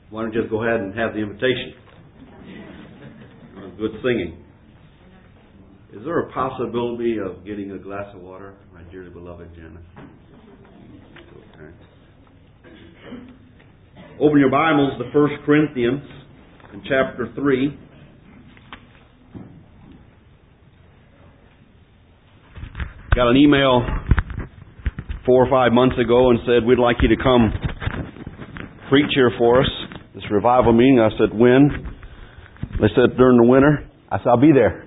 Why don't you just go ahead and have the invitation? Good singing. Is there a possibility of getting a glass of water, my dearly beloved Janice? Okay. Open your Bibles to 1 Corinthians in chapter 3. Got an email 4 or 5 months ago and said, we'd like you to come preach here for us, this revival meeting. I said, when? They said, during the winter. I said, I'll be there.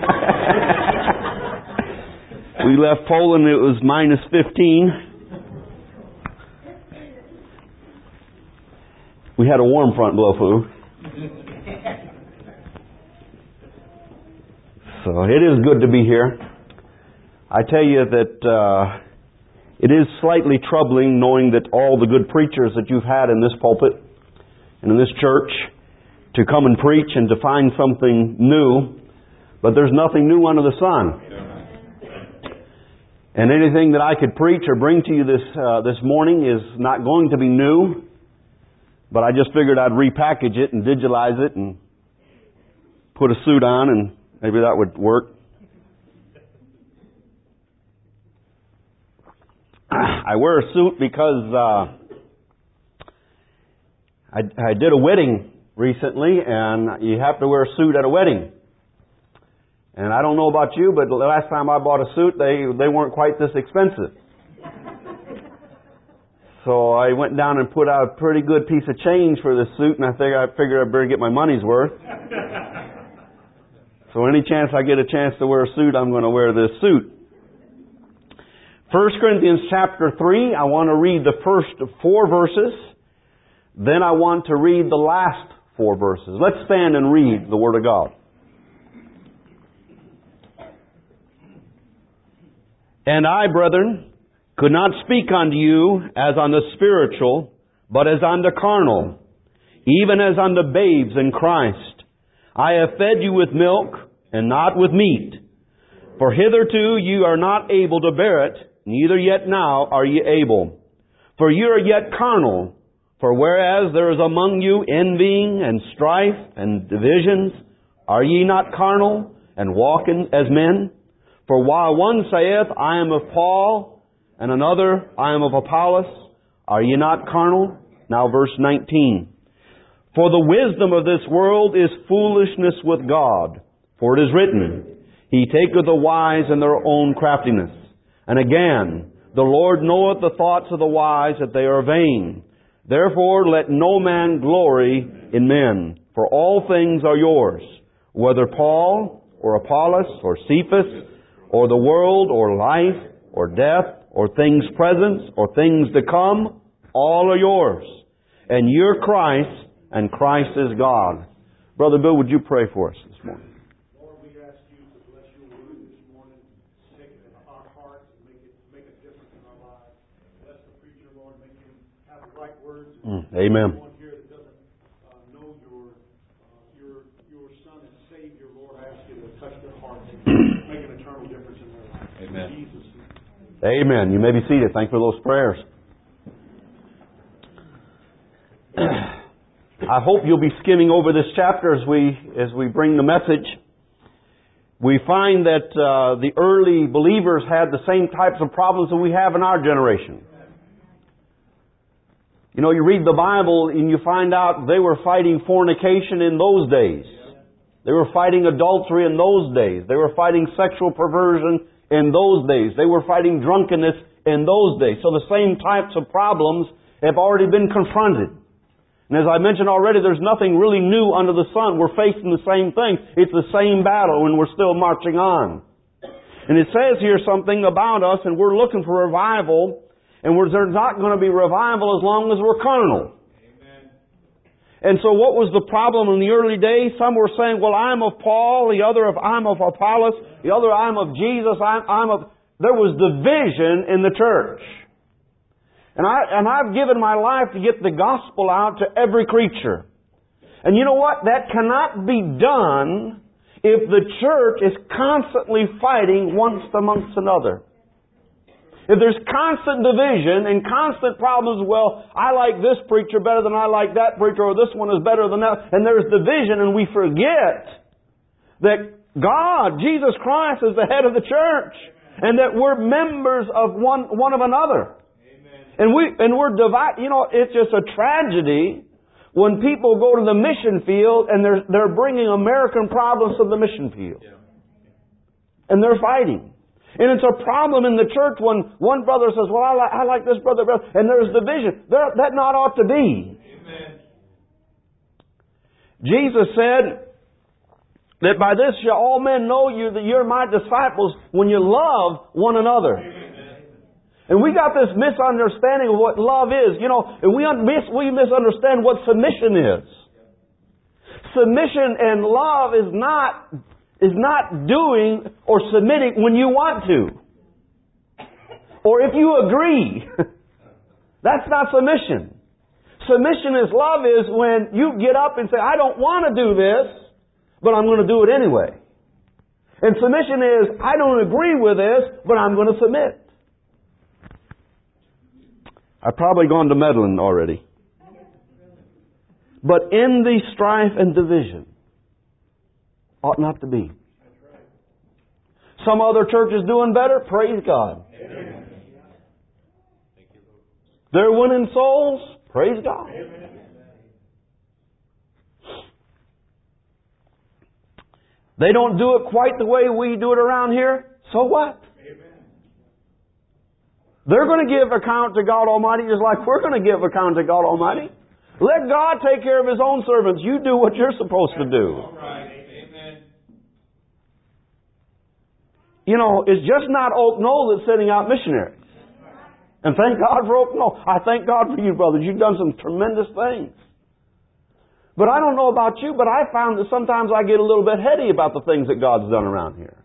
We left Poland, it was minus 15. We had a warm front blow through. So it is good to be here. I tell you that it is slightly troubling knowing that all the good preachers that you've had in this pulpit and in this church to come and preach and to find something new, but there's nothing new under the sun. And anything that I could preach or bring to you this morning is not going to be new, but I just figured I'd repackage it and digitalize it and put a suit on, and maybe that would work. I wear a suit because I did a wedding recently, and you have to wear a suit at a wedding. And I don't know about you, but the last time I bought a suit, they weren't quite this expensive. So I went down and put out a pretty good piece of change for this suit, and I figured I'd better get my money's worth. So any chance I get a chance to wear a suit, I'm going to wear this suit. 1 Corinthians chapter 3, I want to read the first 4 verses. Then I want to read the last 4 verses. Let's stand and read the Word of God. And I, brethren, could not speak unto you as unto spiritual, but as unto carnal, even as unto babes in Christ. I have fed you with milk, and not with meat. For hitherto you are not able to bear it, neither yet now are ye able. For you are yet carnal. For whereas there is among you envying and strife and divisions, are ye not carnal, and walking as men? For while one saith, I am of Paul, and another, I am of Apollos, are ye not carnal? Now verse 19. For the wisdom of this world is foolishness with God. For it is written, He taketh the wise in their own craftiness. And again, the Lord knoweth the thoughts of the wise, that they are vain. Therefore let no man glory in men, for all things are yours, whether Paul, or Apollos, or Cephas, or the world, or life, or death, or things present, or things to come, all are yours. And you're Christ, and Christ is God. Brother Bill, would you pray for us this morning? Amen. Here that doesn't know your Son and Savior, Lord, I ask you to touch their hearts and make an eternal difference in their life. Amen. In Jesus' name. Amen. You may be seated. Thank you for those prayers. I hope you'll be skimming over this chapter as we bring the message. We find that the early believers had the same types of problems that we have in our generation. You know, you read the Bible and you find out they were fighting fornication in those days. They were fighting adultery in those days. They were fighting sexual perversion in those days. They were fighting drunkenness in those days. So the same types of problems have already been confronted. And as I mentioned already, there's nothing really new under the sun. We're facing the same thing. It's the same battle and we're still marching on. And it says here something about us, and we're looking for revival. And there's not going to be revival as long as we're carnal. Amen. And so what was the problem in the early days? Some were saying, well, I'm of Paul, the other I'm of Apollos, the other I'm of Jesus, There was division in the church. And I've given my life to get the gospel out to every creature. And you know what? That cannot be done if the church is constantly fighting one amongst another. If there's constant division and constant problems, well, I like this preacher better than I like that preacher, or this one is better than that, and there's division, and we forget that God, Jesus Christ, is the head of the church, and that we're members of one of another. And we're divided. You know, it's just a tragedy when people go to the mission field and they're bringing American problems to the mission field. And they're fighting. And it's a problem in the church when one brother says, well, I like this brother, and there's division. That not ought to be. Amen. Jesus said that by this shall all men know you that you're my disciples when you love one another. Amen. And we got this misunderstanding of what love is. You know, and we misunderstand what submission is. Submission and love is not doing or submitting when you want to. Or if you agree. That's not submission. Submission is love is when you get up and say, I don't want to do this, but I'm going to do it anyway. And submission is, I don't agree with this, but I'm going to submit. I've probably gone to meddling already. But in the strife and division, ought not to be. Some other church is doing better. Praise God. Amen. They're winning souls. Praise God. Amen. They don't do it quite the way we do it around here. So what? Amen. They're going to give account to God Almighty just like we're going to give account to God Almighty. Let God take care of His own servants. You do what you're supposed to do. All right. Amen. You know, it's just not Oak Knoll that's sending out missionaries. And thank God for Oak Knoll. I thank God for you, brothers. You've done some tremendous things. But I don't know about you, but I found that sometimes I get a little bit heady about the things that God's done around here.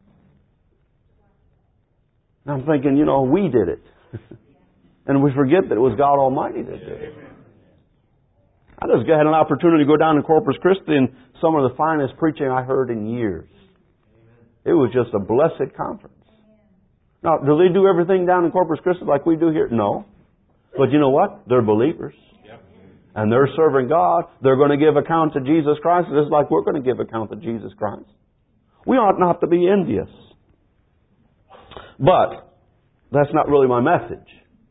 And I'm thinking, you know, we did it. And we forget that it was God Almighty that did it. I just had an opportunity to go down to Corpus Christi, and some of the finest preaching I heard in years. It was just a blessed conference. Now, do they do everything down in Corpus Christi like we do here? No. But you know what? They're believers. And they're serving God. They're going to give account to Jesus Christ just like we're going to give account to Jesus Christ. We ought not to be envious. But that's not really my message.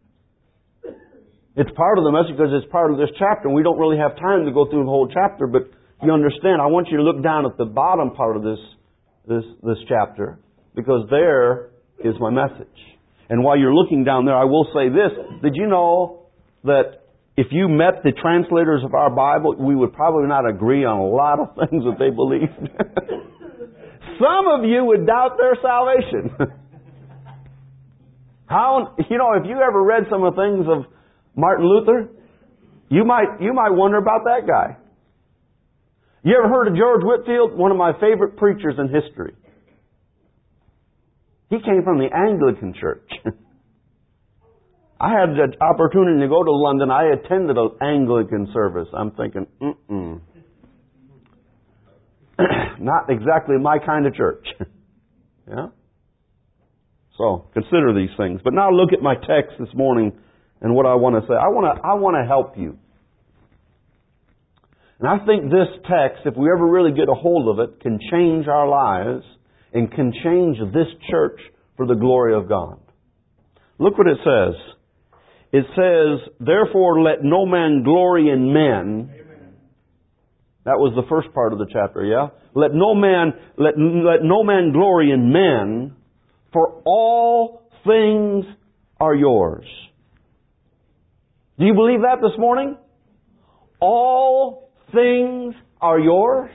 It's part of the message because it's part of this chapter, and we don't really have time to go through the whole chapter, but you understand, I want you to look down at the bottom part of this chapter, because there is my message. And while you're looking down there, I will say this. Did you know that if you met the translators of our Bible, we would probably not agree on a lot of things that they believed? Some of you would doubt their salvation. If you ever read some of the things of Martin Luther, you might wonder about that guy. You ever heard of George Whitefield? One of my favorite preachers in history. He came from the Anglican church. I had the opportunity to go to London. I attended an Anglican service. I'm thinking, not exactly my kind of church. Yeah? So, consider these things. But now look at my text this morning and what I want to say. I want to help you. And I think this text, if we ever really get a hold of it, can change our lives and can change this church for the glory of God. Look what it says. It says, therefore let no man glory in men. Amen. That was the first part of the chapter, yeah? Let no man glory in men, for all things are yours. Do you believe that this morning? All things are yours?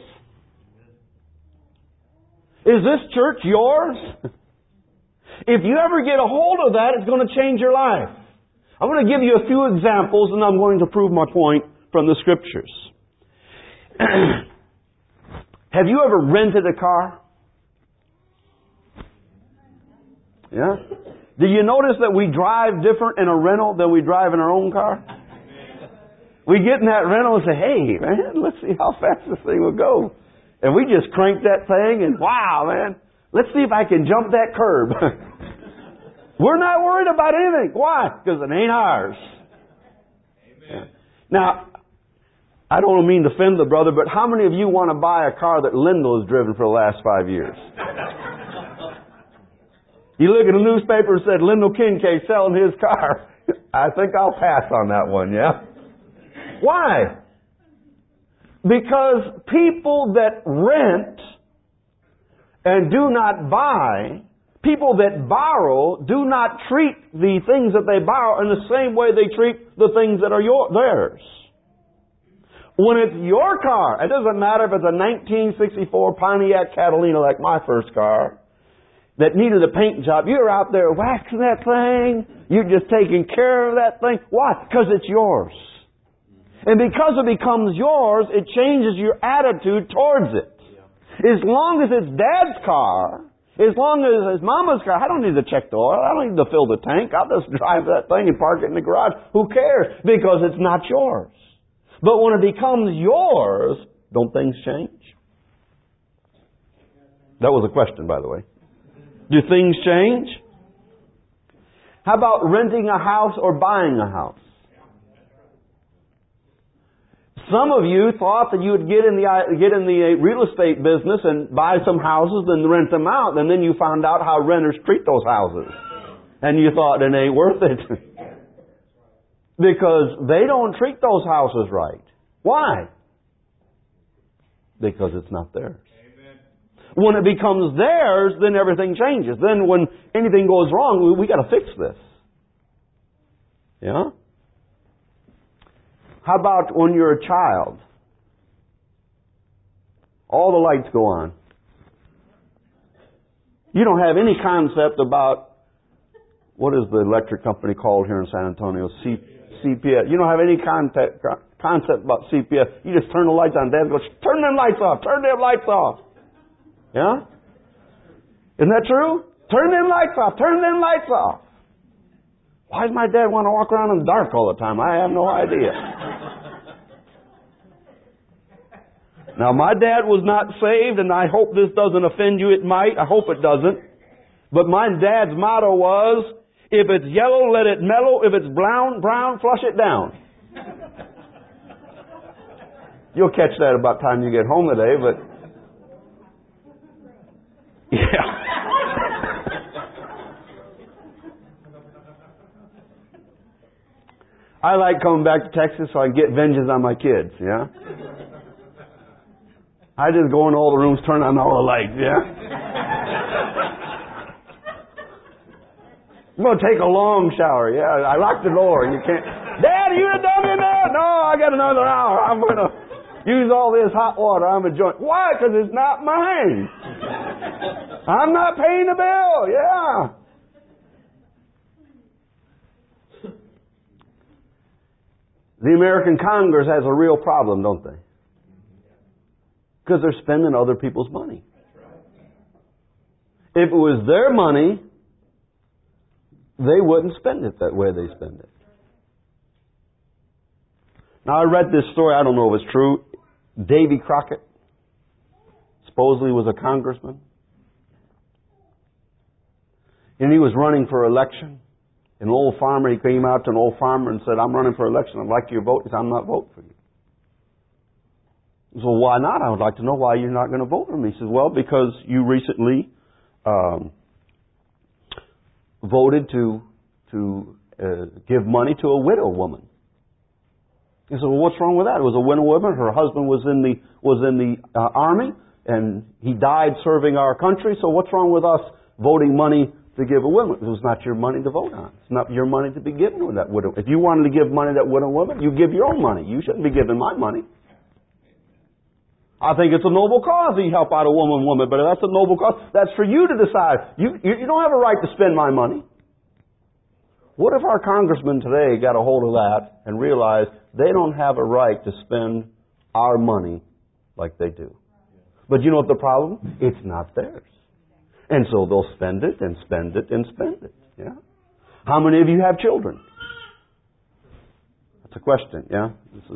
Is this church yours? If you ever get a hold of that, it's going to change your life. I'm going to give you a few examples, and I'm going to prove my point from the Scriptures. Have you ever rented a car? Yeah? Do you notice that we drive different in a rental than we drive in our own car? We get in that rental and say, hey, man, let's see how fast this thing will go. And we just crank that thing and wow, man, let's see if I can jump that curb. We're not worried about anything. Why? Because it ain't ours. Amen. Now, I don't mean to offend the brother, but how many of you want to buy a car that Lyndall has driven for the last 5 years? You look at the newspaper and said, Lyndall Kincaid selling his car. I think I'll pass on that one, yeah? Why? Because people that rent and do not buy, people that borrow do not treat the things that they borrow in the same way they treat the things that are theirs. When it's your car, it doesn't matter if it's a 1964 Pontiac Catalina like my first car, that needed a paint job. You're out there waxing that thing. You're just taking care of that thing. Why? Because it's yours. And because it becomes yours, it changes your attitude towards it. As long as it's Dad's car, as long as it's Mama's car, I don't need to check the oil. I don't need to fill the tank. I'll just drive that thing and park it in the garage. Who cares? Because it's not yours. But when it becomes yours, don't things change? That was a question, by the way. Do things change? How about renting a house or buying a house? Some of you thought that you would get in the real estate business and buy some houses and rent them out, and then you found out how renters treat those houses. And you thought it ain't worth it. Because they don't treat those houses right. Why? Because it's not theirs. When it becomes theirs, then everything changes. Then when anything goes wrong, we got to fix this. Yeah? How about when you're a child? All the lights go on. You don't have any concept about, what is the electric company called here in San Antonio? CPS. You don't have any concept about CPS. You just turn the lights on. Dad goes, turn them lights off. Turn them lights off. Yeah? Isn't that true? Turn them lights off. Turn them lights off. Why does my dad want to walk around in the dark all the time? I have no idea. Now, my dad was not saved, and I hope this doesn't offend you. It might. I hope it doesn't. But my dad's motto was, if it's yellow, let it mellow. If it's brown, flush it down. You'll catch that about the time you get home today, but... Yeah. I like coming back to Texas so I can get vengeance on my kids, yeah? I just go in all the rooms, turn on all the lights, yeah? I'm going to take a long shower, yeah? I lock the door. You can't... Dad, you done in there? No, I got another hour. I'm going to use all this hot water. I'm enjoying. Why? Because it's not mine. I'm not paying the bill, yeah. The American Congress has a real problem, don't they? Because they're spending other people's money. If it was their money, they wouldn't spend it that way they spend it. Now, I read this story. I don't know if it's true. Davy Crockett supposedly was a congressman. And he was running for election. An old farmer, he came out to an old farmer and said, I'm running for election. I'd like your vote. He said, I'm not voting for you. He said, well, why not? I would like to know why you're not going to vote for me. He says, well, because you recently voted to give money to a widow woman. He said, well, what's wrong with that? It was a widow woman. Her husband was in the army, and he died serving our country. So what's wrong with us voting money to give a woman? It was not your money to vote on. It's not your money to be given to that widow. If you wanted to give money to that widow woman, you give your own money. You shouldn't be giving my money. I think it's a noble cause that you help out a woman, but if that's a noble cause, that's for you to decide. You don't have a right to spend my money. What if our congressmen today got a hold of that and realized they don't have a right to spend our money like they do? But you know what the problem? It's not theirs. And so they'll spend it and spend it and spend it. Yeah? How many of you have children? That's a question, yeah?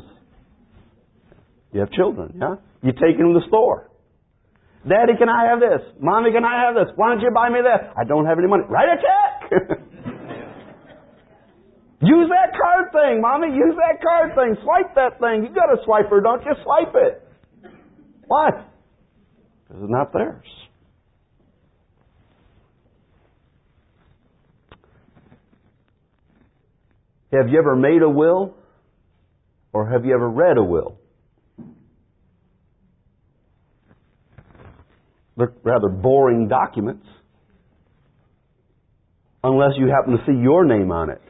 You have children, yeah? You take them to the store. Daddy, can I have this? Mommy, can I have this? Why don't you buy me that? I don't have any money. Write a check! Use that card thing, Mommy. Use that card thing. Swipe that thing. You got a swiper, don't you? Swipe it. Why? Because it's not theirs. Have you ever made a will? Or have you ever read a will? They're rather boring documents. Unless you happen to see your name on it.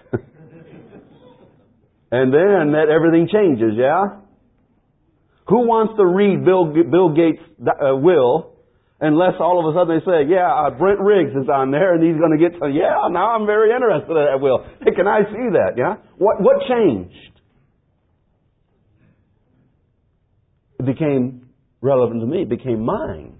And then everything changes, yeah? Who wants to read Bill Gates' will unless all of a sudden they say, Brent Riggs is on there and he's going to get some, now I'm very interested in that will. Hey, can I see that, yeah? What changed? It became relevant to me. It became mine.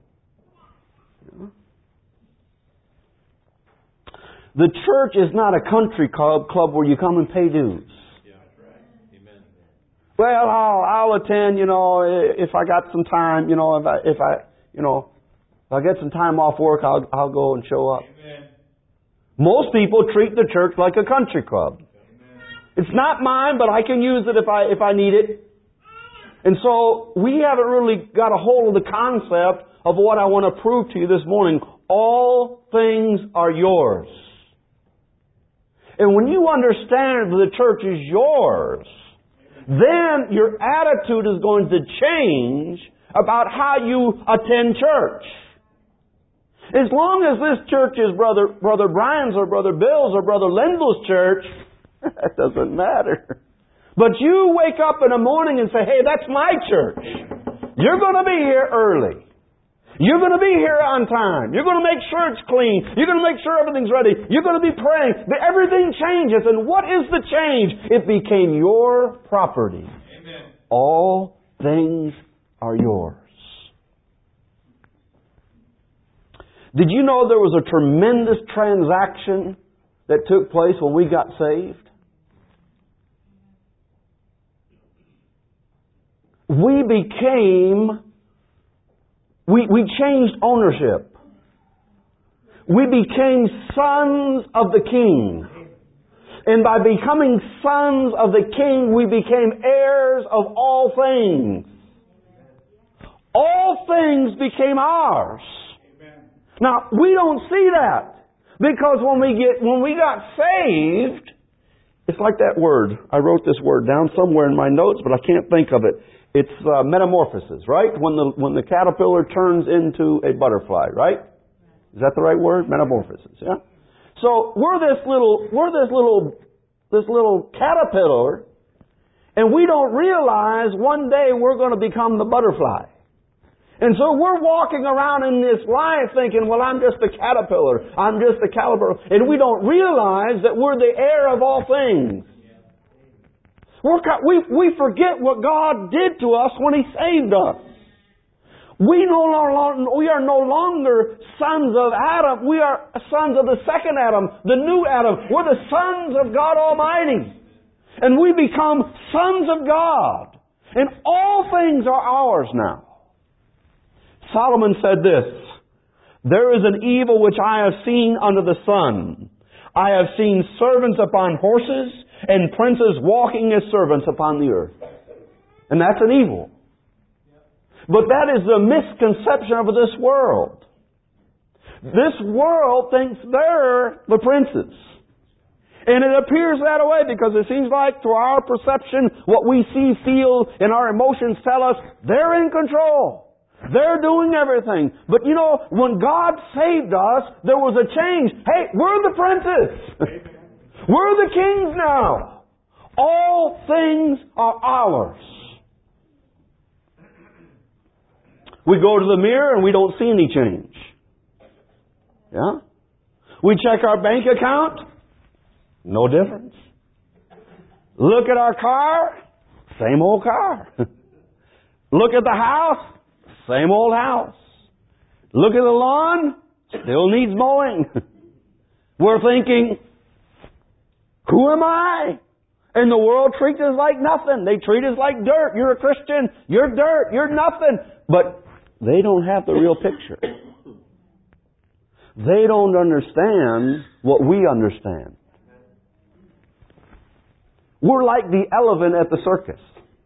The church is not a country club where you come and pay dues. Yeah, that's right. Amen. Well, I'll attend, if I got some time, if I get some time off work, I'll go and show up. Amen. Most people treat the church like a country club. Amen. It's not mine, but I can use it if I need it. And so we haven't really got a hold of the concept of what I want to prove to you this morning. All things are yours. And when you understand that the church is yours, then your attitude is going to change about how you attend church. As long as this church is Brother Brian's or Brother Bill's or Brother Lendl's church, that doesn't matter. But you wake up in the morning and say, hey, that's my church. You're going to be here early. You're going to be here on time. You're going to make sure it's clean. You're going to make sure everything's ready. You're going to be praying. Everything changes. And what is the change? It became your property. Amen. All things are yours. Did you know there was a tremendous transaction that took place when we got saved? We changed ownership. We became sons of the King. And by becoming sons of the King, we became heirs of all things. All things became ours. Now, we don't see that. Because when we got saved, it's like that word. I wrote this word down somewhere in my notes, but I can't think of it. It's metamorphosis, right? When the caterpillar turns into a butterfly, right? Is that the right word? Metamorphosis, yeah? So we're this little caterpillar, and we don't realize one day we're going to become the butterfly. And so we're walking around in this life thinking, well, I'm just a caterpillar. I'm just a caterpillar. And we don't realize that we're the heir of all things. We forget what God did to us when He saved us. We are no longer sons of Adam. We are sons of the second Adam, the new Adam. We're the sons of God Almighty. And we become sons of God. And all things are ours now. Solomon said this, there is an evil which I have seen under the sun. I have seen servants upon horses and princes walking as servants upon the earth. And that's an evil. But that is the misconception of this world. This world thinks they're the princes. And it appears that way because it seems like to our perception, what we see, feel, and our emotions tell us, they're in control. They're doing everything. But you know, when God saved us, there was a change. Hey, we're the princes. We're the kings now. All things are ours. We go to the mirror and we don't see any change. Yeah? We check our bank account. No difference. Look at our car. Same old car. Look at the house. Same old house. Look at the lawn. Still needs mowing. We're thinking, who am I? And the world treats us like nothing. They treat us like dirt. You're a Christian. You're dirt. You're nothing. But they don't have the real picture. They don't understand what we understand. We're like the elephant at the circus.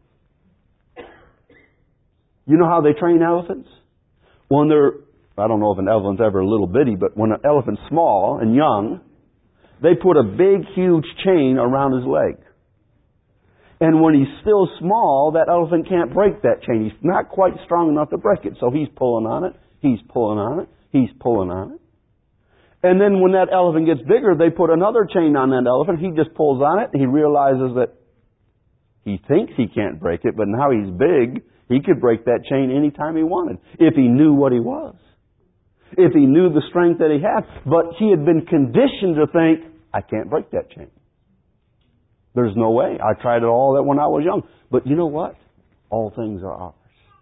You know how they train elephants? When I don't know if an elephant's ever a little bitty, but when an elephant's small and young, they put a big, huge chain around his leg. And when he's still small, that elephant can't break that chain. He's not quite strong enough to break it. So he's pulling on it, he's pulling on it, he's pulling on it. And then when that elephant gets bigger, they put another chain on that elephant. He just pulls on it, and he realizes that he thinks he can't break it, but now he's big. He could break that chain anytime he wanted, if he knew what he was. If he knew the strength that he had. But he had been conditioned to think, I can't break that chain. There's no way. I tried it all that when I was young. But you know what? All things are ours.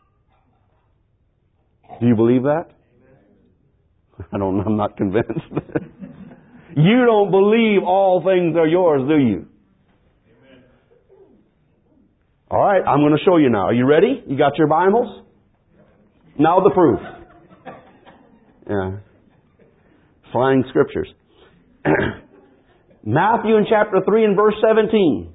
Do you believe that? I'm not convinced. You don't believe all things are yours, do you? All right, I'm going to show you now. Are you ready? You got your Bibles? Now the proof. Yeah. Flying scriptures. Matthew in chapter 3 and verse 17.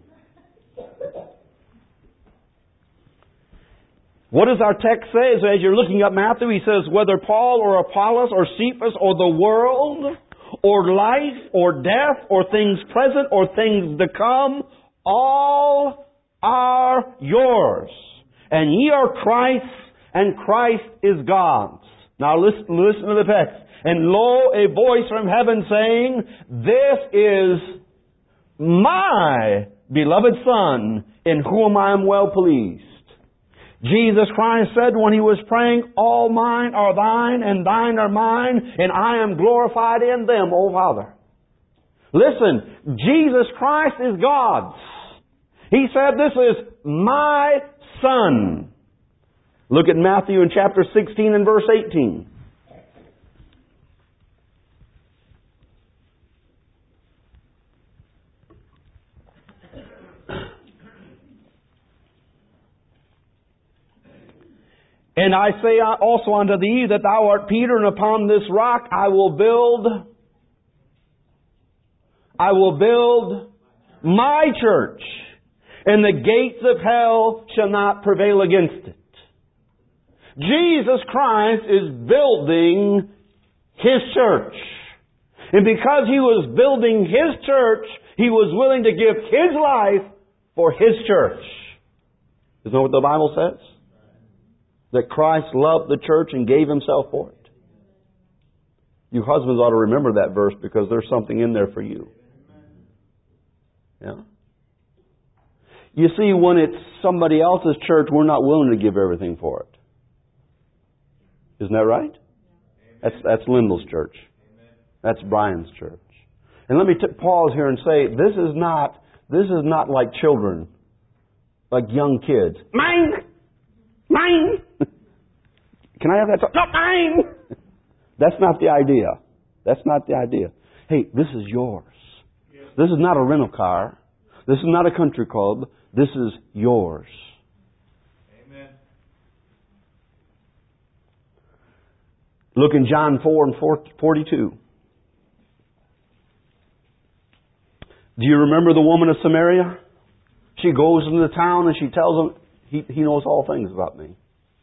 What does our text say? So as you're looking up Matthew, he says, whether Paul or Apollos or Cephas or the world or life or death or things present or things to come, all are yours. And ye are Christ's, and Christ is God's. Now listen to the text. And lo, a voice from heaven saying, this is my beloved Son, in whom I am well pleased. Jesus Christ said when He was praying, all mine are thine, and thine are mine, and I am glorified in them, O Father. Listen, Jesus Christ is God's. He said, this is my Son. Look at Matthew in chapter 16 and verse 18. And I say also unto thee that thou art Peter, and upon this rock I will build my church, and the gates of hell shall not prevail against it. Jesus Christ is building His church. And because He was building His church, He was willing to give His life for His church. Isn't that what the Bible says? That Christ loved the church and gave Himself for it. You husbands ought to remember that verse because there's something in there for you. Yeah. You see, when it's somebody else's church, we're not willing to give everything for it. Isn't that right? That's Lyndall's church. That's Brian's church. And let me pause here and say, this is not like children, like young kids. Mine! Mine! Can I have that? No, mine! That's not the idea. That's not the idea. Hey, this is yours. This is not a rental car. This is not a country club. This is yours. Amen. Look in John 4 and 42. Do you remember the woman of Samaria? She goes into the town and she tells him, He knows all things about me.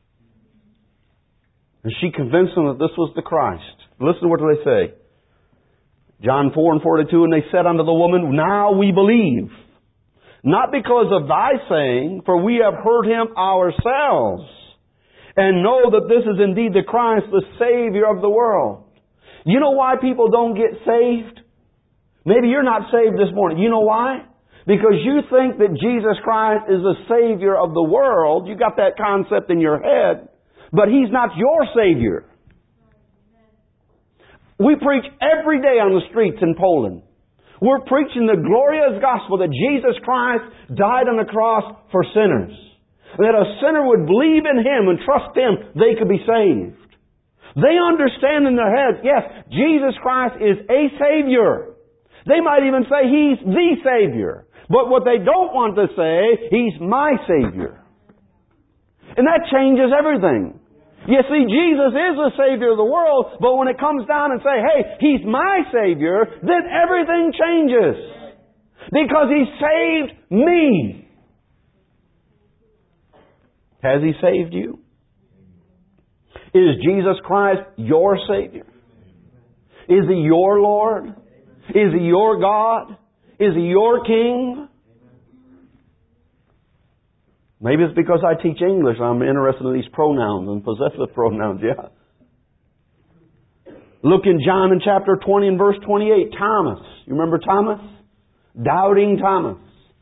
And she convinced them that this was the Christ. Listen to what they say. John 4 and 42, and they said unto the woman, now we believe. Not because of thy saying, for we have heard Him ourselves, and know that this is indeed the Christ, the Savior of the world. You know why people don't get saved? Maybe you're not saved this morning. You know why? Because you think that Jesus Christ is the Savior of the world. You got that concept in your head. But He's not your Savior. We preach every day on the streets in Poland. We're preaching the glorious gospel that Jesus Christ died on the cross for sinners. That a sinner would believe in Him and trust Him, they could be saved. They understand in their heads, yes, Jesus Christ is a Savior. They might even say He's the Savior. But what they don't want to say, He's my Savior. And that changes everything. You see, Jesus is the Savior of the world, but when it comes down and say, hey, He's my Savior, then everything changes. Because He saved me. Has He saved you? Is Jesus Christ your Savior? Is He your Lord? Is He your God? Is He your King? Maybe it's because I teach English. I'm interested in these pronouns and possessive pronouns, yeah. Look in John in chapter 20 and verse 28. Thomas. You remember Thomas? Doubting Thomas.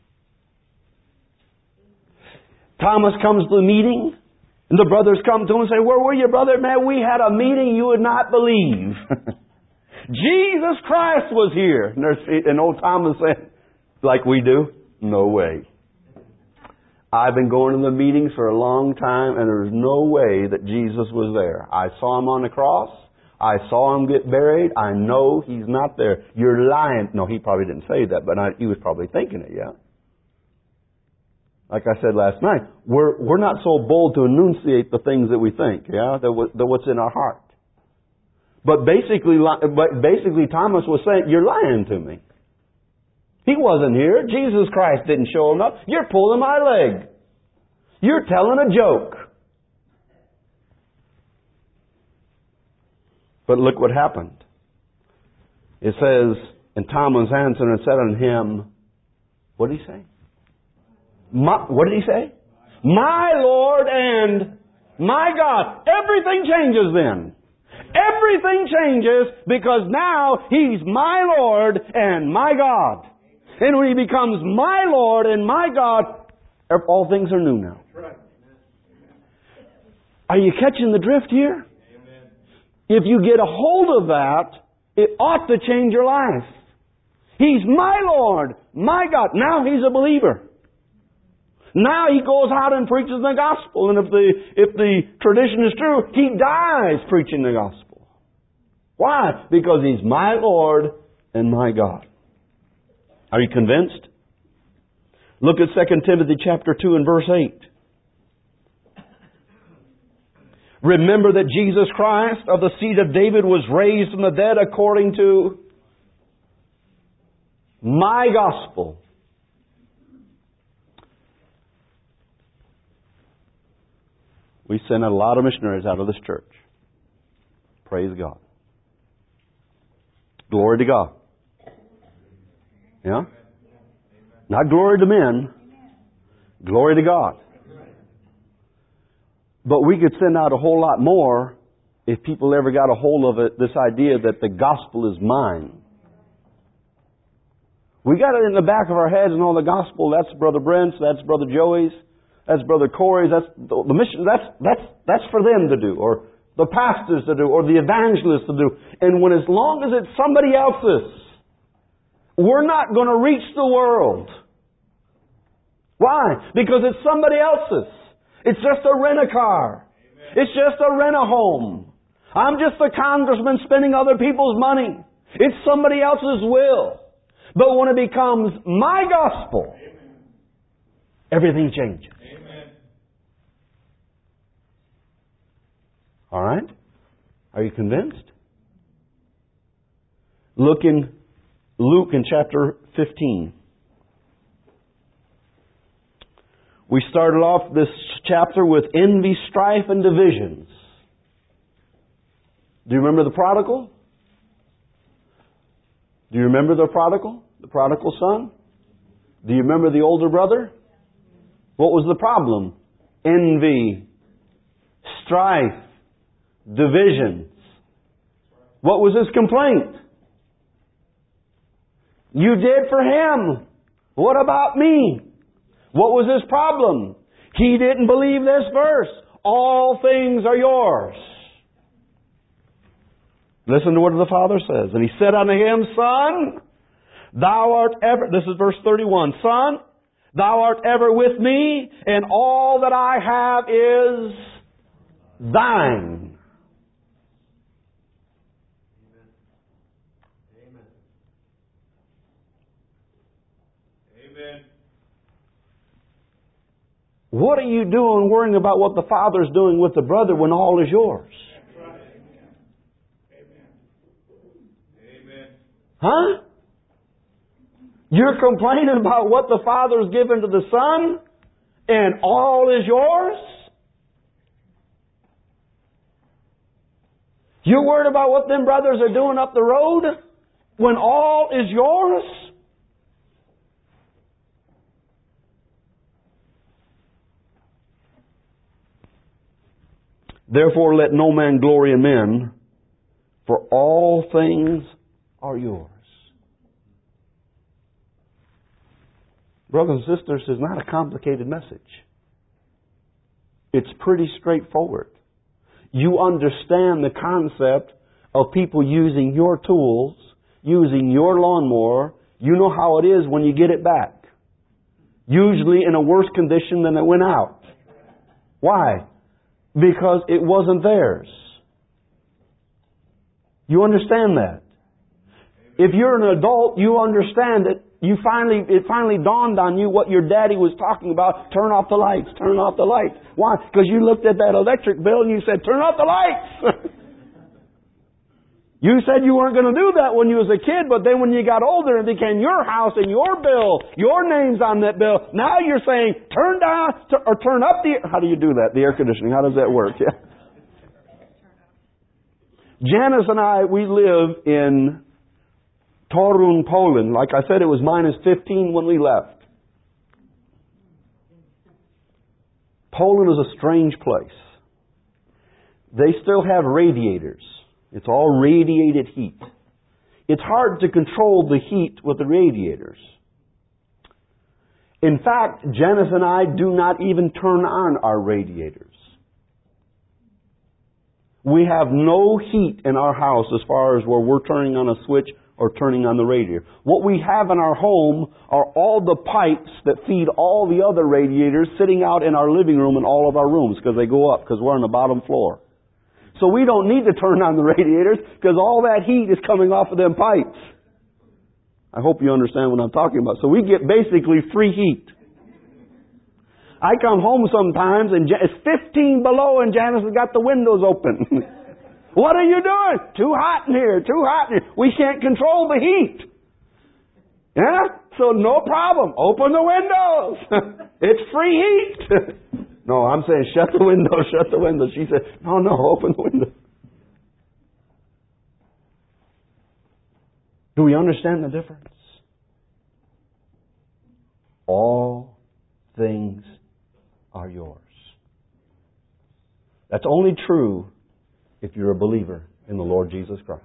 Thomas comes to the meeting, and the brothers come to him and say, "Where were you, brother? Man, we had a meeting you would not believe. Jesus Christ was here." And old Thomas said, like we do, "No way. I've been going to the meetings for a long time, and there's no way that Jesus was there. I saw Him on the cross. I saw Him get buried. I know He's not there. You're lying." No, he probably didn't say that, but he was probably thinking it, yeah. Like I said last night, we're not so bold to enunciate the things that we think, yeah, that what's in our heart. But basically, Thomas was saying, "You're lying to me. He wasn't here. Jesus Christ didn't show Him up. You're pulling my leg. You're telling a joke." But look what happened. It says, "And Thomas answered and said unto Him," what did He say? What did He say? "My Lord and my God." Everything changes then. Everything changes because now He's my Lord and my God. And when He becomes my Lord and my God, all things are new now. Are you catching the drift here? If you get a hold of that, it ought to change your life. He's my Lord, my God. Now He's a believer. Now He goes out and preaches the gospel. And if the tradition is true, He dies preaching the gospel. Why? Because He's my Lord and my God. Are you convinced? Look at 2 Timothy chapter 2 and verse 8. "Remember that Jesus Christ of the seed of David was raised from the dead according to my gospel." We sent a lot of missionaries out of this church. Praise God. Glory to God. Yeah? Not glory to men. Glory to God. But we could send out a whole lot more if people ever got a hold of it, this idea that the gospel is mine. We got it in the back of our heads and all the gospel. That's Brother Brent's, that's Brother Joey's, that's Brother Corey's, that's the mission. That's for them to do, or the pastors to do, or the evangelists to do. And as long as it's somebody else's, we're not going to reach the world. Why? Because it's somebody else's. It's just a rent-a-car. It's just a rent-a-home. I'm just a congressman spending other people's money. It's somebody else's will. But when it becomes my gospel, everything changes. All right? Are you convinced? Look in Luke in chapter 15. We started off this chapter with envy, strife, and divisions. Do you remember the prodigal? Do you remember the prodigal? The prodigal son? Do you remember the older brother? What was the problem? Envy, strife, divisions. What was his complaint? You did for him. What about me? What was his problem? He didn't believe this verse. All things are yours. Listen to what the Father says. "And He said unto him, Son, thou art ever," this is verse 31, "Son, thou art ever with me, and all that I have is thine." What are you doing worrying about what the Father's doing with the brother when all is yours? Huh? You're complaining about what the Father's given to the Son, and all is yours? You're worried about what them brothers are doing up the road when all is yours? Therefore let no man glory in men, for all things are yours. Brothers and sisters, it's not a complicated message. It's pretty straightforward. You understand the concept of people using your tools, using your lawnmower. You know how it is when you get it back. Usually in a worse condition than it went out. Why? Because it wasn't theirs. You understand that? If you're an adult, you understand it. It finally dawned on you what your daddy was talking about. Turn off the lights. Turn off the lights. Why? Because you looked at that electric bill and you said, turn off the lights. You said you weren't going to do that when you was a kid, but then when you got older and it became your house and your bill, your name's on that bill, now you're saying, turn down or turn up how do you do that? The air conditioning. How does that work? Yeah. Janice and I, we live in Torun, Poland. Like I said, it was minus 15 when we left. Poland is a strange place. They still have radiators. It's all radiated heat. It's hard to control the heat with the radiators. In fact, Janice and I do not even turn on our radiators. We have no heat in our house as far as where we're turning on a switch or turning on the radiator. What we have in our home are all the pipes that feed all the other radiators sitting out in our living room and all of our rooms because they go up because we're on the bottom floor. So we don't need to turn on the radiators because all that heat is coming off of them pipes. I hope you understand what I'm talking about. So we get basically free heat. I come home sometimes and it's 15 below and Janice has got the windows open. What are you doing? Too hot in here, too hot in here. We can't control the heat. Yeah? So no problem. Open the windows. It's free heat. No, I'm saying shut the window, shut the window. She said, no, open the window. Do we understand the difference? All things are yours. That's only true if you're a believer in the Lord Jesus Christ.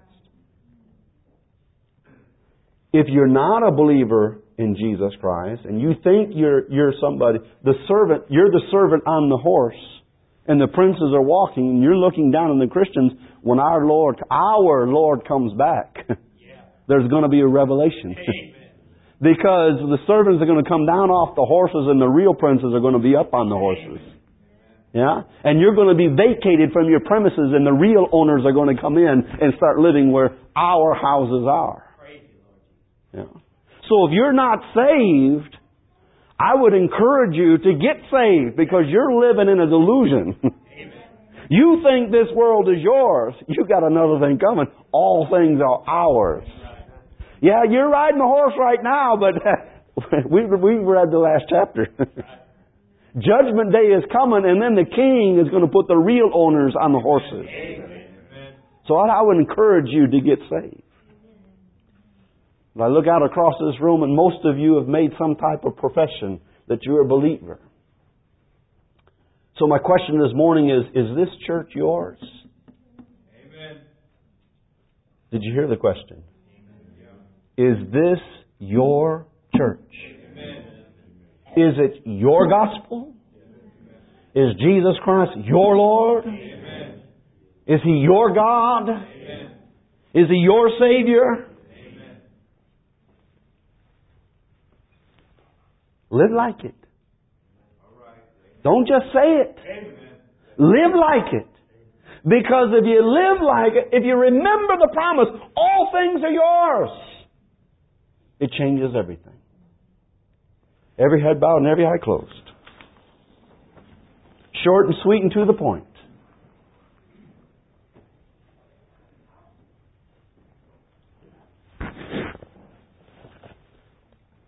If you're not a believer in Jesus Christ and you think you're somebody, you're the servant on the horse and the princes are walking and you're looking down on the Christians, when our Lord comes back, there's going to be a revelation. Because the servants are going to come down off the horses and the real princes are going to be up on the horses. Yeah? And you're going to be vacated from your premises and the real owners are going to come in and start living where our houses are. Yeah. So if you're not saved, I would encourage you to get saved because you're living in a delusion. You think this world is yours. You got another thing coming. All things are ours. Yeah, you're riding the horse right now, but we read the last chapter. Judgment day is coming, and then the king is going to put the real owners on the horses. So I would encourage you to get saved. I look out across this room, and most of you have made some type of profession that you're a believer. So my question this morning is this church yours? Amen. Did you hear the question? Is this your church? Amen. Is it your gospel? Is Jesus Christ your Lord? Amen. Is He your God? Amen. Is He your Savior? Amen. Live like it. All right. Don't just say it. Amen. Live like it. Because if you live like it, if you remember the promise, all things are yours. It changes everything. Every head bowed and every eye closed. Short and sweet and to the point.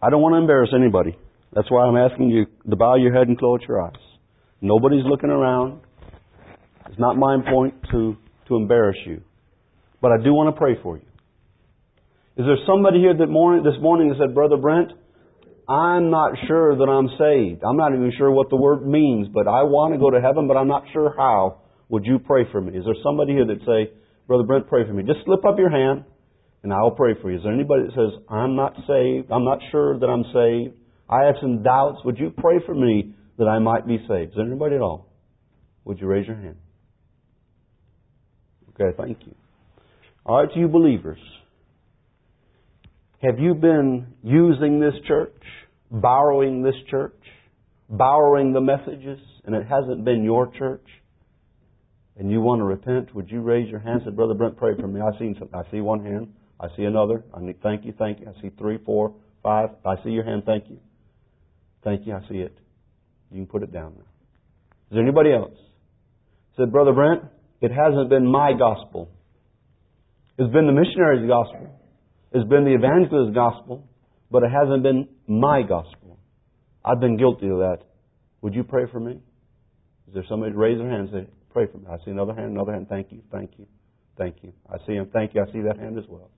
I don't want to embarrass anybody. That's why I'm asking you to bow your head and close your eyes. Nobody's looking around. It's not my point to embarrass you. But I do want to pray for you. Is there somebody here this morning that said, Brother Brent, I'm not sure that I'm saved. I'm not even sure what the word means, but I want to go to heaven, but I'm not sure how. Would you pray for me? Is there somebody here that say, Brother Brent, pray for me? Just slip up your hand and I'll pray for you. Is there anybody that says, I'm not saved, I'm not sure that I'm saved, I have some doubts, would you pray for me that I might be saved? Is there anybody at all? Would you raise your hand? Okay, thank you. All right, to you believers. Have you been using this church, borrowing this church, borrowing the messages, and it hasn't been your church? And you want to repent? Would you raise your hand and say, Brother Brent, pray for me? I see one hand. I see another. Thank you. I see 3, 4, 5. I see your hand. Thank you. Thank you. I see it. You can put it down now. Is there anybody else? Said, Brother Brent, it hasn't been my gospel. It's been the missionary's gospel. It's been the evangelist's gospel. But it hasn't been my gospel. I've been guilty of that. Would you pray for me? Is there somebody to raise their hand and say, pray for me? I see another hand. Thank you. Thank you. Thank you. I see him. Thank you. I see that hand as well.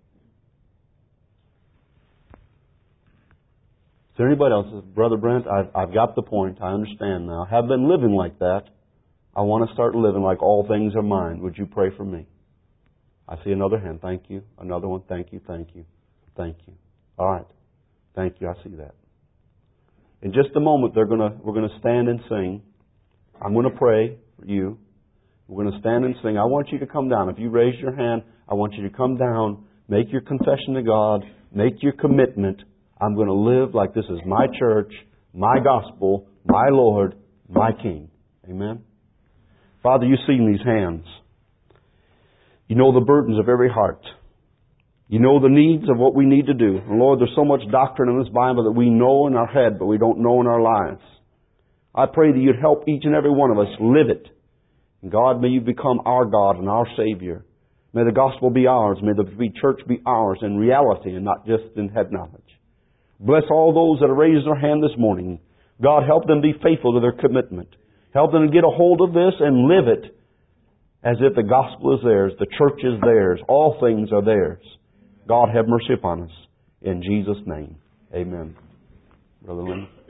Is there anybody else? Brother Brent, I've got the point. I understand now. I have been living like that. I want to start living like all things are mine. Would you pray for me? I see another hand. Thank you. Another one. Thank you. Thank you. Thank you. All right. Thank you. I see that. In just a moment, we're going to stand and sing. I'm going to pray for you. We're going to stand and sing. I want you to come down. If you raise your hand, I want you to come down, make your confession to God, make your commitment. I'm going to live like this is my church, my gospel, my Lord, my King. Amen? Father, you see in these hands. You know the burdens of every heart. You know the needs of what we need to do. And Lord, there's so much doctrine in this Bible that we know in our head, but we don't know in our lives. I pray that you'd help each and every one of us live it. And God, may you become our God and our Savior. May the gospel be ours. May the church be ours in reality and not just in head knowledge. Bless all those that have raised their hand this morning. God, help them be faithful to their commitment. Help them to get a hold of this and live it as if the gospel is theirs, the church is theirs, all things are theirs. God, have mercy upon us. In Jesus' name, amen. Brother Lynn.